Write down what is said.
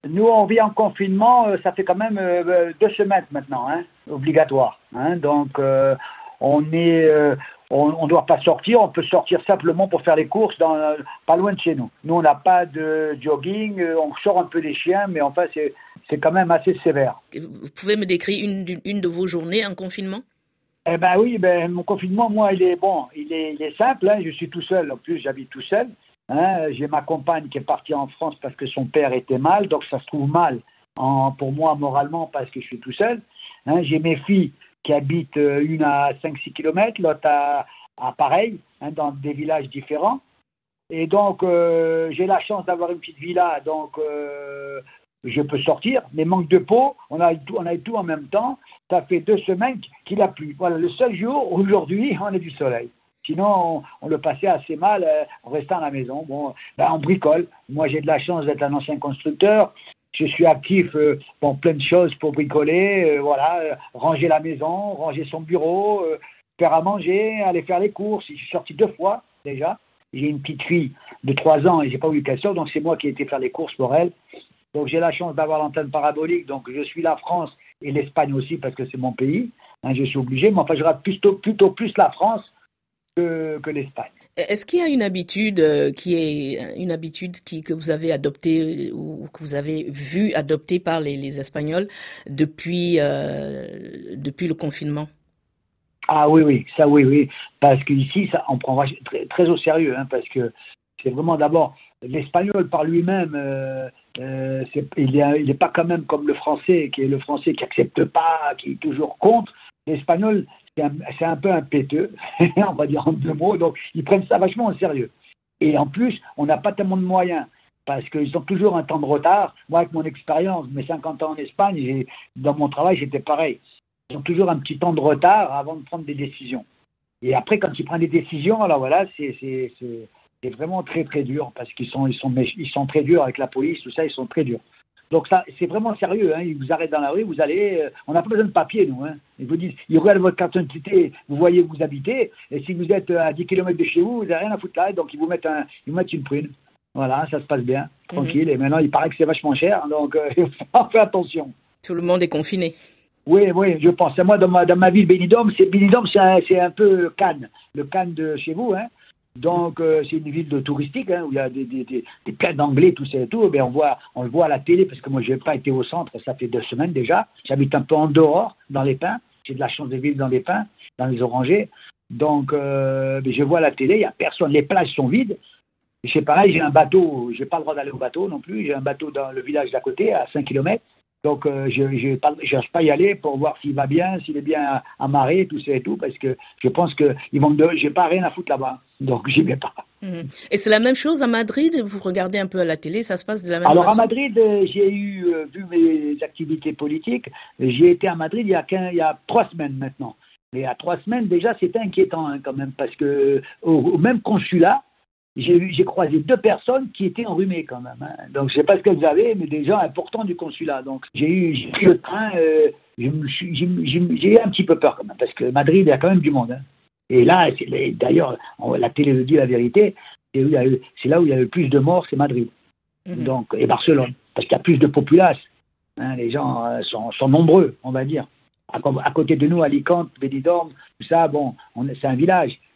Nous, on vit en confinement, ça fait quand même 2 semaines maintenant, hein, obligatoire. Hein, donc, on ne doit pas sortir, on peut sortir simplement pour faire les courses pas loin de chez nous. Nous, on n'a pas de jogging, on sort un peu les chiens, mais enfin, c'est quand même assez sévère. Vous pouvez me décrire une de vos journées en confinement? Eh ben oui, mon confinement, moi, il est simple, hein, je suis tout seul, en plus, j'habite tout seul. Hein, j'ai ma compagne qui est partie en France parce que son père était mal, donc ça se trouve mal pour moi moralement parce que je suis tout seul. Hein, j'ai mes filles qui habitent une à 5-6 kilomètres, l'autre à pareil, hein, dans des villages différents. Et donc, j'ai la chance d'avoir une petite villa, donc je peux sortir. Mais manque de peau, on a tout en même temps. Ça fait 2 semaines qu'il a plu. Voilà, le seul jour, aujourd'hui, on a du soleil. Sinon, on le passait assez mal en restant à la maison. Bon, on bricole. Moi, j'ai de la chance d'être un ancien constructeur. Je suis actif pour plein de choses pour bricoler. Ranger la maison, ranger son bureau, faire à manger, aller faire les courses. Je suis sorti 2 fois déjà. J'ai une petite fille de 3 ans et j'ai pas voulu qu'elle sorte, donc c'est moi qui ai été faire les courses pour elle. Donc j'ai la chance d'avoir l'antenne parabolique, donc je suis la France et l'Espagne aussi parce que c'est mon pays. Hein, je suis obligé, mais enfin je rate plutôt plus la France que l'Espagne. Est-ce qu'il y a une habitude que vous avez adoptée ou que vous avez vu adoptée par les Espagnols depuis le confinement? Ah oui, ça oui, parce qu'ici, ça, on prend très, très au sérieux, hein, parce que c'est vraiment d'abord l'espagnol par lui-même, il n'est pas quand même comme le français, qui est le français qui n'accepte pas, qui est toujours contre. L'espagnol, c'est un peu un péteux, on va dire en 2 mots, donc ils prennent ça vachement au sérieux. Et en plus, on n'a pas tellement de moyens, parce qu'ils ont toujours un temps de retard. Moi, avec mon expérience, mes 50 ans en Espagne, dans mon travail, j'étais pareil. Ils ont toujours un petit temps de retard avant de prendre des décisions. Et après, quand ils prennent des décisions, alors voilà, c'est vraiment très très dur parce qu'ils sont très durs avec la police, tout ça, ils sont très durs. Donc ça, c'est vraiment sérieux. Hein. Ils vous arrêtent dans la rue, vous allez, on n'a pas besoin de papier, nous. Hein. Ils vous disent, ils regardent votre carte d'identité, vous voyez où vous habitez, et si vous êtes à 10 kilomètres de chez vous, vous n'avez rien à foutre là, donc ils vous mettent une prune. Voilà, ça se passe bien, tranquille. Et maintenant, il paraît que c'est vachement cher, donc il faut faire attention. Tout le monde est confiné. Oui, je pense. Moi, dans ma ville, Benidorm, c'est un peu Cannes, le Cannes de chez vous. Hein. Donc, c'est une ville touristique hein, où il y a des plein d'anglais, tout ça et tout. Ben, on le voit à la télé parce que moi, je n'ai pas été au centre, ça fait 2 semaines déjà. J'habite un peu en dehors, dans les pins. J'ai de la chance de vivre dans les pins, dans les orangers. Donc, je vois à la télé, il n'y a personne. Les plages sont vides. C'est pareil, j'ai un bateau, je n'ai pas le droit d'aller au bateau non plus. J'ai un bateau dans le village d'à côté, à 5 kilomètres. Donc, je cherche pas y aller pour voir s'il va bien, s'il est bien amarré, tout ça et tout, parce que je pense que j'ai pas rien à foutre là-bas. Donc, j'y vais pas. Et c'est la même chose à Madrid? Vous regardez un peu à la télé, ça se passe de la même Alors, façon? à Madrid, j'ai vu mes activités politiques, j'ai été à Madrid il y a 3 semaines maintenant. Et à 3 semaines, déjà, c'était inquiétant hein, quand même, parce que au même consulat, j'ai croisé 2 personnes qui étaient enrhumées quand même. Hein. Donc, je ne sais pas ce qu'elles avaient, mais des gens importants du consulat. Donc, j'ai pris le train, j'ai eu un petit peu peur quand même, parce que Madrid, il y a quand même du monde. Hein. Et là, d'ailleurs, la télé le dit la vérité, c'est là où il y a le plus de morts, c'est Madrid. Donc, et Barcelone, parce qu'il y a plus de populace. Hein, les gens sont nombreux, on va dire. À côté de nous, Alicante, Benidorm, tout ça, bon, c'est un village.